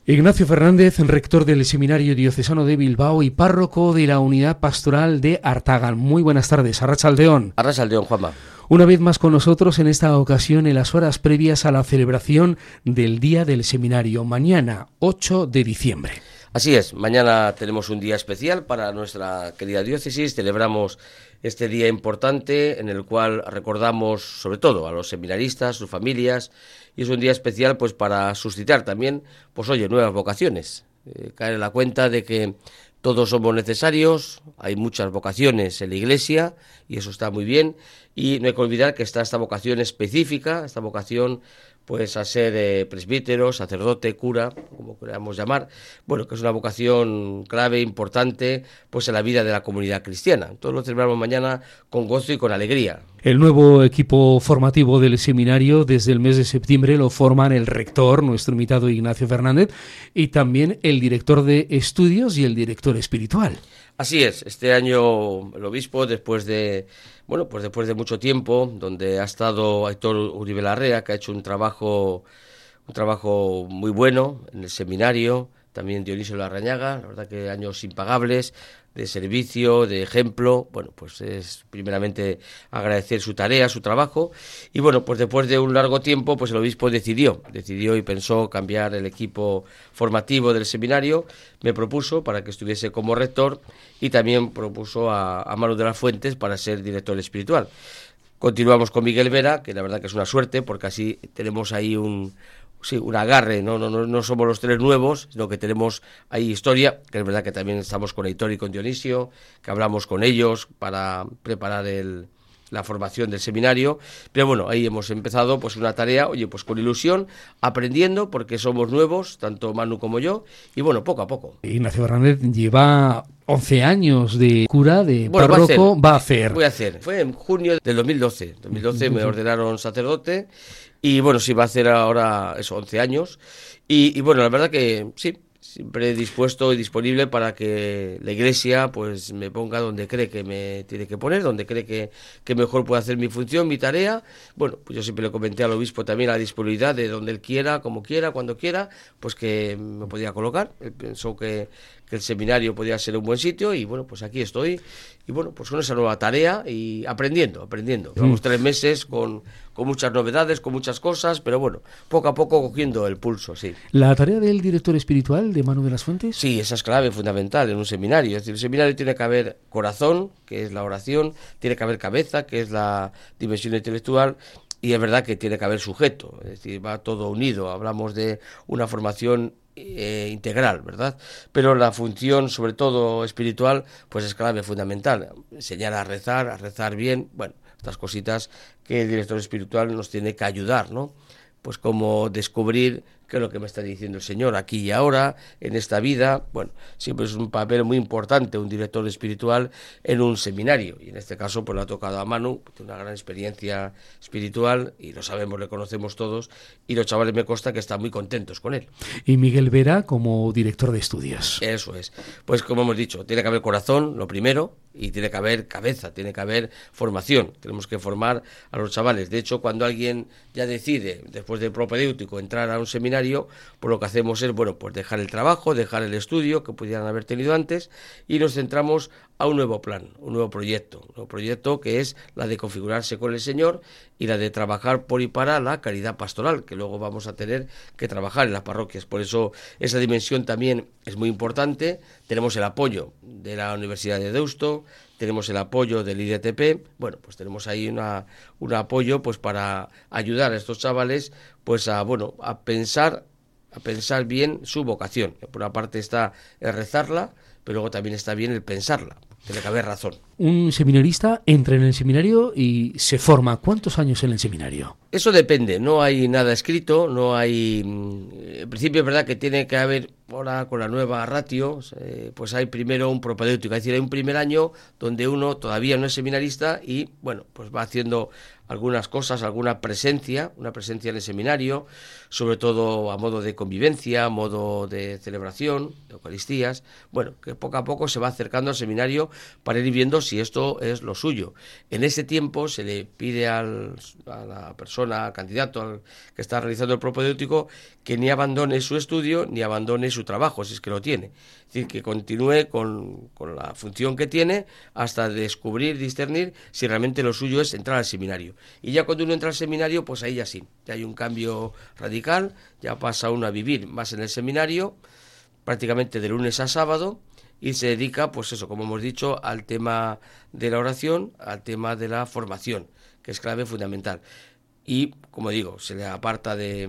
Ignacio Fernández, rector del Seminario Diocesano de Bilbao y párroco de la Unidad Pastoral de Artagan. Muy buenas tardes, Arratsaldeón. Arratsaldeón, Juanma. Una vez más con nosotros, en esta ocasión en las horas previas a la celebración del Día del Seminario, mañana 8 de diciembre. Así es, mañana tenemos un día especial para nuestra querida diócesis, celebramos este día importante en el cual recordamos sobre todo a los seminaristas, sus familias, y es un día especial pues para suscitar también, pues oye, nuevas vocaciones, caer en la cuenta de que todos somos necesarios, hay muchas vocaciones en la Iglesia y eso está muy bien, y no hay que olvidar que está esta vocación específica, esta vocación pues a ser presbítero, sacerdote, cura, como queramos llamar, bueno, que es una vocación clave, importante, pues en la vida de la comunidad cristiana. Entonces lo celebramos mañana con gozo y con alegría. El nuevo equipo formativo del seminario desde el mes de septiembre lo forman el rector, nuestro invitado Ignacio Fernández, y también el director de estudios y el director espiritual. Así es, este año el obispo, después de mucho tiempo, donde ha estado Aitor Uribe Larrea, que ha hecho un trabajo muy bueno en el seminario, también Dionisio Larrañaga, la verdad que años impagables, de servicio, de ejemplo, bueno, pues es primeramente agradecer su tarea, su trabajo, y bueno, pues después de un largo tiempo, pues el obispo decidió y pensó cambiar el equipo formativo del seminario, me propuso para que estuviese como rector, y también propuso a Manu de las Fuentes para ser director espiritual. Continuamos con Miguel Vera, que la verdad que es una suerte, porque así tenemos ahí un agarre, no somos los tres nuevos, sino que tenemos ahí historia, que es verdad que también estamos con Aitor y con Dionisio, que hablamos con ellos para preparar la formación del seminario, pero bueno, ahí hemos empezado pues una tarea, oye, pues con ilusión, aprendiendo, porque somos nuevos, tanto Manu como yo, y bueno, poco a poco. Ignacio Fernández lleva 11 años de cura, de párroco, Voy a hacer. Fue en junio del 2012. 2012 me ordenaron sacerdote y bueno, sí, va a hacer ahora eso, 11 años. Y bueno, la verdad que sí, siempre dispuesto y disponible para que la Iglesia pues me ponga donde cree que me tiene que poner, donde cree que mejor puede hacer mi función, mi tarea. Bueno, pues yo siempre le comenté al obispo también la disponibilidad de donde él quiera, como quiera, cuando quiera, pues que me podía colocar. Él pensó que el seminario podía ser un buen sitio y bueno, pues aquí estoy y bueno, pues con esa nueva tarea y aprendiendo. Llevamos 3 meses con muchas novedades, con muchas cosas, pero bueno, poco a poco cogiendo el pulso, sí. ¿La tarea del director espiritual de Manu de las Fuentes? Sí, esa es clave, fundamental en un seminario. Es decir, el seminario tiene que haber corazón, que es la oración, tiene que haber cabeza, que es la dimensión intelectual, y es verdad que tiene que haber sujeto, es decir, va todo unido. Hablamos de una formación integral, ¿verdad? Pero la función, sobre todo espiritual, pues es clave, fundamental. Enseñar a rezar bien, bueno, estas cositas que el director espiritual nos tiene que ayudar, ¿no? Pues como descubrir qué es lo que me está diciendo el Señor aquí y ahora, en esta vida. Bueno, siempre es un papel muy importante un director espiritual en un seminario, y en este caso pues le ha tocado a Manu, tiene una gran experiencia espiritual, y lo sabemos, le conocemos todos, y los chavales me consta que están muy contentos con él. Y Miguel Vera como director de estudios. Eso es, pues como hemos dicho, tiene que haber corazón, lo primero, y tiene que haber cabeza, tiene que haber formación, tenemos que formar a los chavales. De hecho, cuando alguien ya decide, después del propedéutico, entrar a un seminario, pues lo que hacemos es, bueno, pues dejar el trabajo, dejar el estudio que pudieran haber tenido antes, y nos centramos a un nuevo plan, un nuevo proyecto que es la de configurarse con el Señor y la de trabajar por y para la caridad pastoral, que luego vamos a tener que trabajar en las parroquias. Por eso esa dimensión también es muy importante. Tenemos el apoyo de la Universidad de Deusto, tenemos el apoyo del IDTP, bueno, pues tenemos ahí un apoyo pues para ayudar a estos chavales pues a pensar bien su vocación. Por una parte está el rezarla, pero luego también está bien el pensarla. Tiene que haber razón. Un seminarista entra en el seminario y se forma. ¿Cuántos años en el seminario? Eso depende, no hay nada escrito, no hay... En principio es verdad que tiene que haber ahora con la nueva ratio, pues hay primero un propedéutico, es decir, hay un primer año donde uno todavía no es seminarista y, bueno, pues va haciendo algunas cosas, una presencia en el seminario, sobre todo a modo de convivencia, a modo de celebración, de Eucaristías, bueno, que poco a poco se va acercando al seminario para ir viendo si esto es lo suyo. En ese tiempo se le pide a la persona, al candidato que está realizando el propedéutico, que ni abandone su estudio ni abandone su trabajo, si es que lo tiene. Es decir, que continúe con la función que tiene hasta descubrir, discernir si realmente lo suyo es entrar al seminario. Y ya cuando uno entra al seminario, pues ahí ya sí, ya hay un cambio radical, ya pasa uno a vivir más en el seminario, prácticamente de lunes a sábado, y se dedica, pues eso, como hemos dicho, al tema de la oración, al tema de la formación, que es clave fundamental. Y, como digo, se le aparta de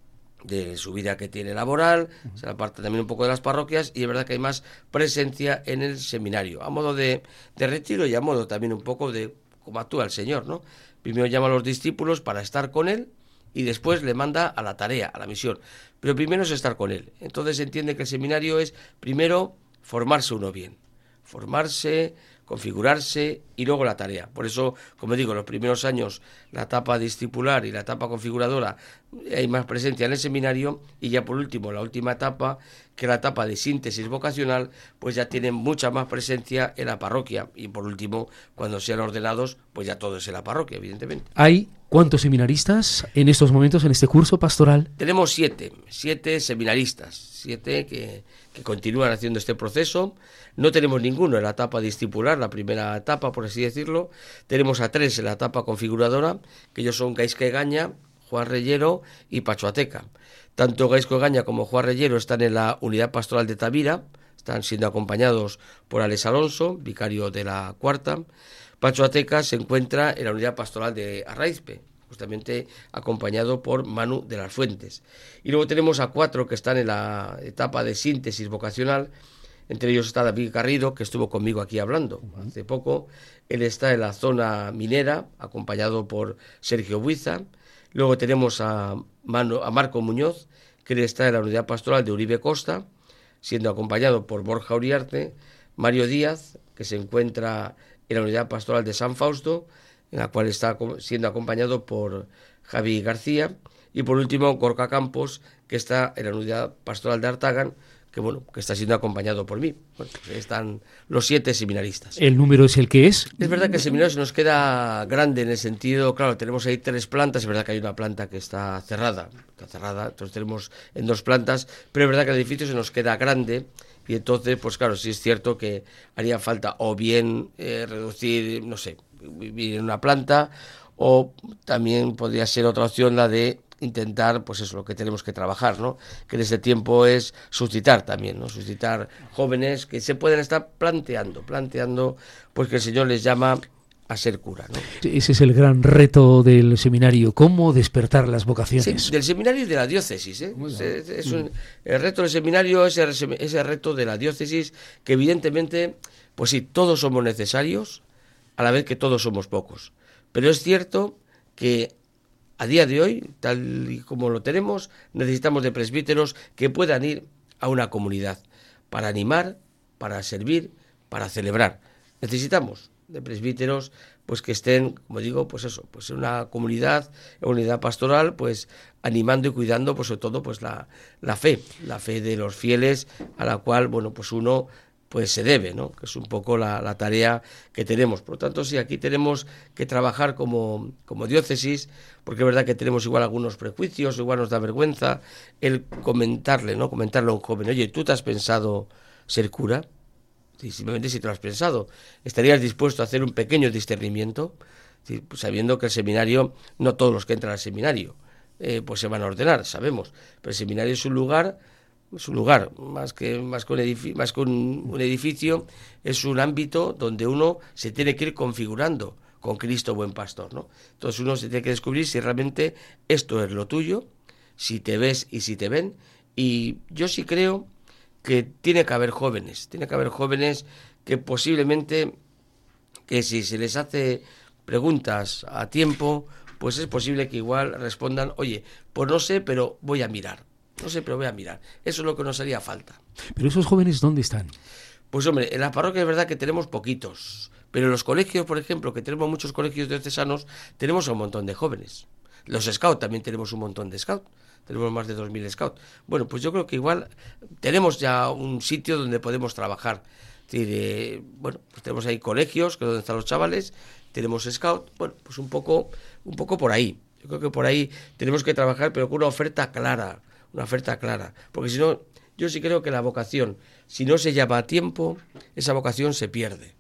su vida que tiene laboral, se le aparta también un poco de las parroquias, y es verdad que hay más presencia en el seminario, a modo de retiro y a modo también un poco de cómo actúa el Señor, ¿no? Primero llama a los discípulos para estar con Él y después le manda a la tarea, a la misión. Pero primero es estar con Él. Entonces se entiende que el seminario es primero formarse uno bien, formarse, configurarse y luego la tarea. Por eso, como digo, los primeros años, la etapa discipular y la etapa configuradora, hay más presencia en el seminario, y ya por último, la última etapa, que es la etapa de síntesis vocacional, pues ya tienen mucha más presencia en la parroquia. Y por último, cuando sean ordenados, pues ya todo es en la parroquia, evidentemente. ¿Hay cuántos seminaristas en estos momentos en este curso pastoral? Tenemos 7 seminaristas, 7 que continúan haciendo este proceso. No tenemos ninguno en la etapa discipular, la primera etapa, por así decirlo. Tenemos a 3 en la etapa configuradora, que ellos son Gaizka Egaña, Juan Reyero y Pacho Ateca. Tanto Gaizka Egaña como Juan Reyero están en la unidad pastoral de Tavira, están siendo acompañados por Alex Alonso, vicario de la cuarta. Pacho Ateca se encuentra en la unidad pastoral de Arraizpe, justamente acompañado por Manu de las Fuentes. Y luego tenemos a 4 que están en la etapa de síntesis vocacional. Entre ellos está David Garrido, que estuvo conmigo aquí hablando hace poco. Él está en la zona minera, acompañado por Sergio Buiza. Luego tenemos a Marco Muñoz, que él está en la unidad pastoral de Uribe Costa, siendo acompañado por Borja Uriarte. Mario Díaz, que se encuentra en la unidad pastoral de San Fausto, en la cual está siendo acompañado por Javi García. Y por último, Gorka Campos, que está en la unidad pastoral de Artagan, que está siendo acompañado por mí. Bueno, pues están los 7 seminaristas. ¿El número es el que es? Es verdad que el seminario se nos queda grande en el sentido, claro, tenemos ahí 3 plantas, es verdad que hay una planta que está cerrada, entonces tenemos en 2 plantas, pero es verdad que el edificio se nos queda grande, y entonces, pues claro, sí es cierto que haría falta o bien reducir, no sé, vivir en una planta, o también podría ser otra opción la de intentar, pues eso, lo que tenemos que trabajar, ¿no? Que en ese tiempo es suscitar también, ¿no? Suscitar jóvenes que se pueden estar planteando, pues que el Señor les llama a ser cura, ¿no? Ese es el gran reto del seminario, cómo despertar las vocaciones. Sí, del seminario y de la diócesis, ¿eh? El reto del seminario es ese reto de la diócesis, que evidentemente, pues sí, todos somos necesarios, a la vez que todos somos pocos. Pero es cierto que a día de hoy, tal y como lo tenemos, necesitamos de presbíteros que puedan ir a una comunidad para animar, para servir, para celebrar. Necesitamos de presbíteros pues que estén, como digo, pues eso, pues en una comunidad, en una unidad pastoral, pues animando y cuidando, pues sobre todo, pues la fe de los fieles, a la cual, bueno, pues uno pues se debe, ¿no? Que es un poco la tarea que tenemos. Por lo tanto, sí, aquí tenemos que trabajar como diócesis, porque es verdad que tenemos igual algunos prejuicios, igual nos da vergüenza el comentarle a un joven, oye, ¿tú te has pensado ser cura? Sí, simplemente si te lo has pensado, ¿estarías dispuesto a hacer un pequeño discernimiento? Sí, pues sabiendo que el seminario, no todos los que entran al seminario pues se van a ordenar, sabemos, pero el seminario es un lugar, más que un edificio, es un ámbito donde uno se tiene que ir configurando con Cristo buen pastor, ¿no? Entonces uno se tiene que descubrir si realmente esto es lo tuyo, si te ves y si te ven, y yo sí creo que tiene que haber jóvenes que posiblemente, que si se les hace preguntas a tiempo, pues es posible que igual respondan, oye, pues no sé, pero voy a mirar. no sé, pero voy a mirar. Eso es lo que nos haría falta. Pero esos jóvenes, ¿dónde están? Pues hombre, en la parroquia es verdad que tenemos poquitos, pero en los colegios, por ejemplo, que tenemos muchos colegios diocesanos, tenemos un montón de jóvenes. Los scouts también tenemos un montón de scouts. Tenemos más de 2000 scouts. Bueno, pues yo creo que igual tenemos ya un sitio donde podemos trabajar. Es decir, bueno, pues tenemos ahí colegios, que es donde están los chavales, tenemos scouts, bueno, pues un poco por ahí. Yo creo que por ahí tenemos que trabajar, pero con una oferta clara, porque si no, yo sí creo que la vocación, si no se llama a tiempo, esa vocación se pierde.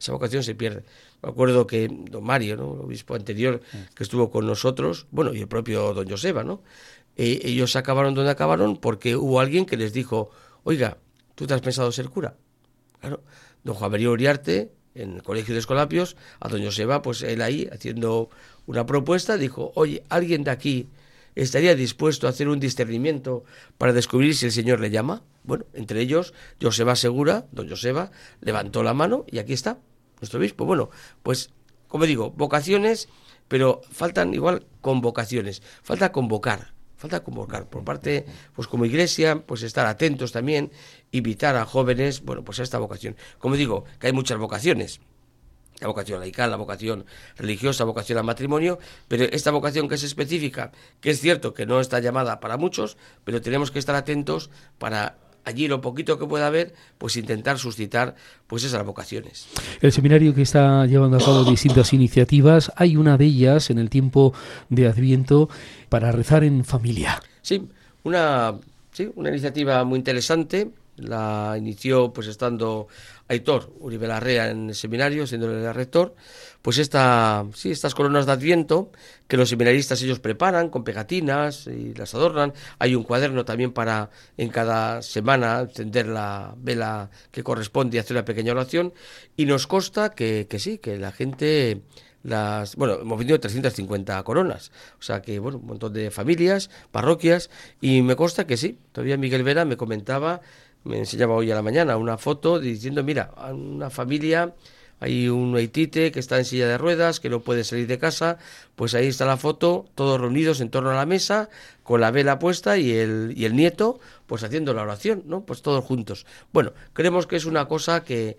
Me acuerdo que don Mario, ¿no?, el obispo anterior que estuvo con nosotros, bueno, y el propio don Joseba, ¿no?, ellos acabaron donde acabaron porque hubo alguien que les dijo: oiga, ¿tú te has pensado ser cura? Claro, don Juan María Uriarte, en el Colegio de Escolapios, a don Joseba, pues él ahí, haciendo una propuesta, dijo: oye, ¿alguien de aquí estaría dispuesto a hacer un discernimiento para descubrir si el Señor le llama? Bueno, entre ellos, Joseba Segura, don Joseba, levantó la mano y aquí está, nuestro obispo. Bueno, pues, como digo, vocaciones, pero faltan igual convocaciones, falta convocar por parte, pues como iglesia, pues estar atentos también, invitar a jóvenes, bueno, pues a esta vocación. Como digo, que hay muchas vocaciones, la vocación laical, la vocación religiosa, la vocación al matrimonio, pero esta vocación que es específica, que es cierto que no está llamada para muchos, pero tenemos que estar atentos para allí lo poquito que pueda haber, pues intentar suscitar pues esas vocaciones. El seminario que está llevando a cabo distintas iniciativas, hay una de ellas en el tiempo de Adviento para rezar en familia. Sí, una iniciativa muy interesante. La inició pues estando Aitor Uribe Larrea en el seminario, siendo el rector, pues estas coronas de Adviento que los seminaristas ellos preparan con pegatinas y las adornan. Hay un cuaderno también para en cada semana encender la vela que corresponde y hacer una pequeña oración, y nos consta que la gente hemos vendido 350 coronas, o sea que bueno, un montón de familias, parroquias, y me consta que sí. Todavía Miguel Vera me enseñaba hoy a la mañana una foto diciendo: mira, a una familia, hay un haitite que está en silla de ruedas, que no puede salir de casa, pues ahí está la foto, todos reunidos en torno a la mesa, con la vela puesta y el nieto, pues haciendo la oración, ¿no? Pues todos juntos. Bueno, creemos que es una cosa que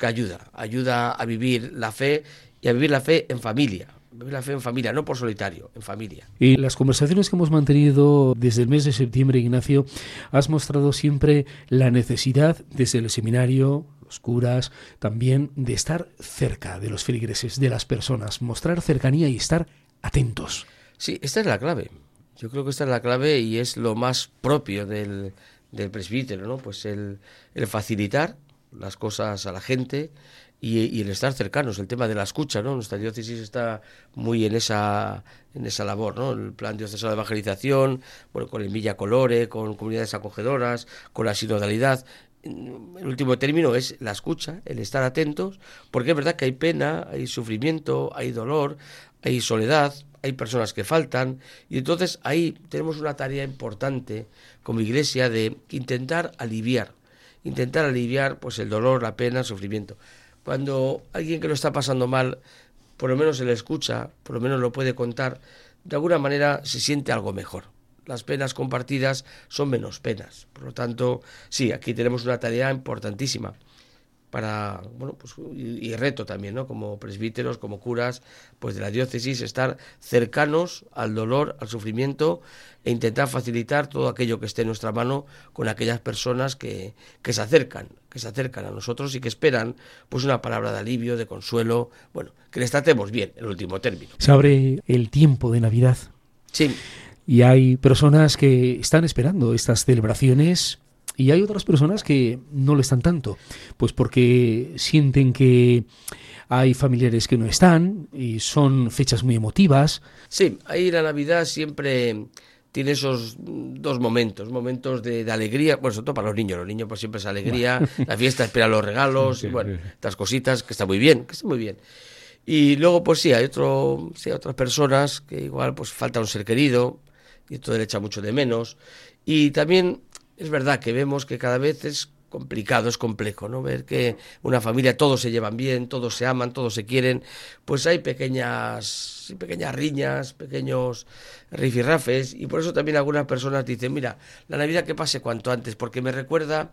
ayuda a vivir la fe, y a vivir la fe en familia. Vivir la fe en familia, no por solitario, en familia. Y las conversaciones que hemos mantenido desde el mes de septiembre, Ignacio, has mostrado siempre la necesidad desde el seminario, los curas, también de estar cerca de los feligreses, de las personas, mostrar cercanía y estar atentos. Sí, esta es la clave. Yo creo que esta es la clave y es lo más propio del presbítero, ¿no? Pues el facilitar las cosas a la gente y el estar cercanos, el tema de la escucha, ¿no? Nuestra diócesis está muy en esa labor, ¿no? El plan diocesano de evangelización, bueno, con el Villa Colore, con comunidades acogedoras, con la sinodalidad. El último término es la escucha, el estar atentos, porque es verdad que hay pena, hay sufrimiento, hay dolor, hay soledad, hay personas que faltan, y entonces ahí tenemos una tarea importante como iglesia de intentar aliviar pues el dolor, la pena, el sufrimiento. Cuando alguien que lo está pasando mal, por lo menos se le escucha, por lo menos lo puede contar, de alguna manera se siente algo mejor. Las penas compartidas son menos penas. Por lo tanto, sí, aquí tenemos una tarea importantísima para, bueno, pues y reto también, ¿no? Como presbíteros, como curas, pues de la diócesis, estar cercanos al dolor, al sufrimiento, e intentar facilitar todo aquello que esté en nuestra mano con aquellas personas que se acercan a nosotros y que esperan pues una palabra de alivio, de consuelo, bueno, que les tratemos bien, en último término. Se abre el tiempo de Navidad. Sí. Y hay personas que están esperando estas celebraciones. Y hay otras personas que no lo están tanto, pues porque sienten que hay familiares que no están y son fechas muy emotivas. Sí, ahí la Navidad siempre tiene esos dos momentos de alegría, bueno, sobre todo para los niños pues siempre es alegría, la fiesta espera los regalos, bueno, estas cositas que está muy bien, Y luego pues sí, hay otras personas que igual pues falta un ser querido y esto le echa mucho de menos, y también es verdad que vemos que cada vez es complicado, es complejo, ¿no? Ver que una familia todos se llevan bien, todos se aman, todos se quieren, pues hay pequeñas riñas, pequeños rifirrafes, y por eso también algunas personas dicen, mira, la Navidad que pase cuanto antes, porque me recuerda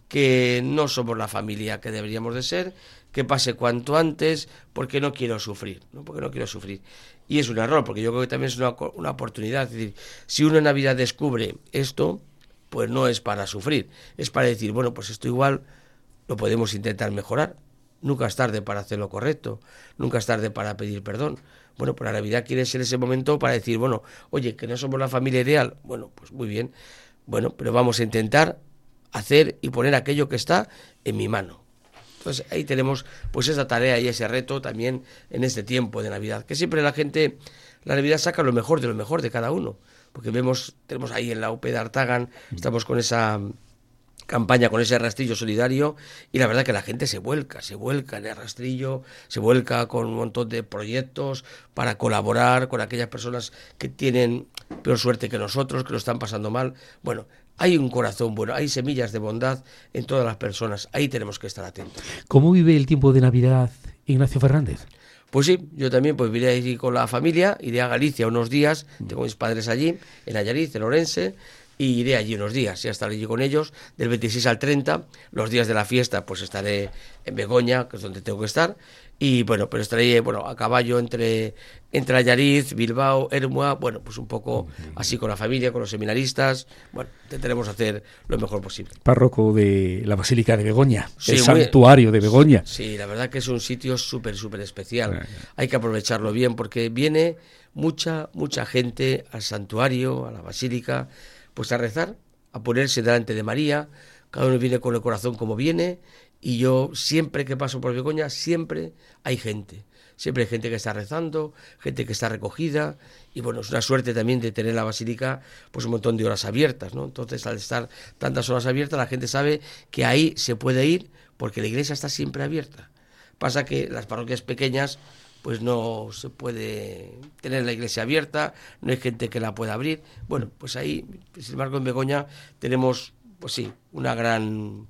que no somos la familia que deberíamos de ser, que pase cuanto antes, porque no quiero sufrir, ¿no? Porque no quiero sufrir. Y es un error, porque yo creo que también es una oportunidad. Es decir, si uno en Navidad descubre esto, pues no es para sufrir, es para decir, bueno, pues esto igual lo podemos intentar mejorar. Nunca es tarde para hacer lo correcto, nunca es tarde para pedir perdón. Bueno, pues la Navidad quiere ser ese momento para decir, bueno, oye, que no somos la familia ideal. Bueno, pues muy bien. Bueno, pero vamos a intentar hacer y poner aquello que está en mi mano. Entonces ahí tenemos pues esa tarea y ese reto también en este tiempo de Navidad, que siempre la Navidad saca lo mejor de cada uno, porque tenemos ahí en la UP de Artagan, estamos con esa campaña, con ese rastrillo solidario, y la verdad que la gente se vuelca en el rastrillo, se vuelca con un montón de proyectos para colaborar con aquellas personas que tienen peor suerte que nosotros, que lo están pasando mal. Bueno, hay un corazón bueno, hay semillas de bondad en todas las personas, ahí tenemos que estar atentos. ¿Cómo vive el tiempo de Navidad Ignacio Fernández? Pues sí, yo también pues iré ahí con la familia, iré a Galicia unos días, tengo mis padres allí, en Allariz, en Orense, y iré allí unos días, ya estaré allí con ellos, del 26 al 30, los días de la fiesta pues estaré en Begoña, que es donde tengo que estar, y bueno, pues estaré a caballo entre Allariz, Bilbao, Ermua, bueno, pues un poco así con la familia, con los seminaristas, bueno, intentaremos hacer lo mejor posible. Párroco de la Basílica de Begoña, sí, el santuario de Begoña. Sí, la verdad que es un sitio súper especial, hay que aprovecharlo bien, porque viene mucha gente al santuario, a la basílica, pues a rezar, a ponerse delante de María. Cada uno viene con el corazón como viene, y yo siempre que paso por Begoña, siempre hay gente que está rezando, gente que está recogida, y bueno, es una suerte también de tener la basílica pues un montón de horas abiertas, ¿no? Entonces, al estar tantas horas abiertas, la gente sabe que ahí se puede ir, porque la iglesia está siempre abierta. Pasa que las parroquias pequeñas pues no se puede tener la iglesia abierta, no hay gente que la pueda abrir. Bueno, pues ahí, sin embargo, en Begoña tenemos, pues sí, una gran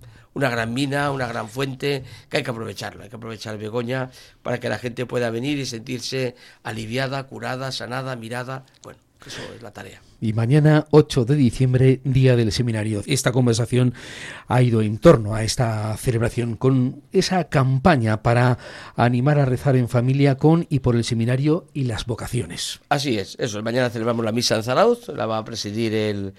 mina, una gran fuente, que hay que aprovecharlo, hay que aprovechar Begoña para que la gente pueda venir y sentirse aliviada, curada, sanada, mirada. Bueno, eso es la tarea. Y mañana, 8 de diciembre, Día del Seminario. Esta conversación ha ido en torno a esta celebración, con esa campaña para animar a rezar en familia con y por el seminario y las vocaciones. Así es, eso. Mañana celebramos la misa en Zarauz, la va a presidir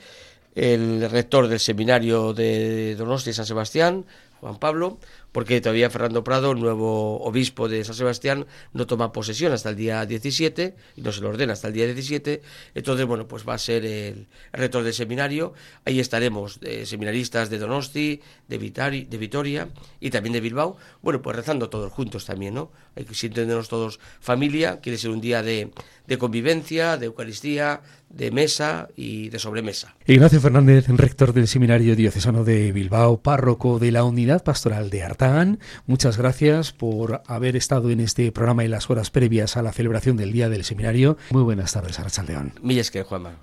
el rector del seminario de Donosti, San Sebastián, Juan Pablo, porque todavía Fernando Prado, el nuevo obispo de San Sebastián, no toma posesión hasta el día 17, y no se lo ordena hasta el día 17, entonces, bueno, pues va a ser el rector del seminario, ahí estaremos seminaristas de Donosti, de Vitoria y también de Bilbao, bueno, pues rezando todos juntos también, ¿no? Hay que entendernos todos familia, quiere ser un día de convivencia, de Eucaristía, de mesa y de sobremesa. Ignacio Fernández, rector del Seminario Diocesano de Bilbao, párroco de la Unidad Pastoral de Artagan, muchas gracias por haber estado en este programa en las horas previas a la celebración del Día del Seminario. Muy buenas tardes, Arratsaldeon. Mil esker, Juanma.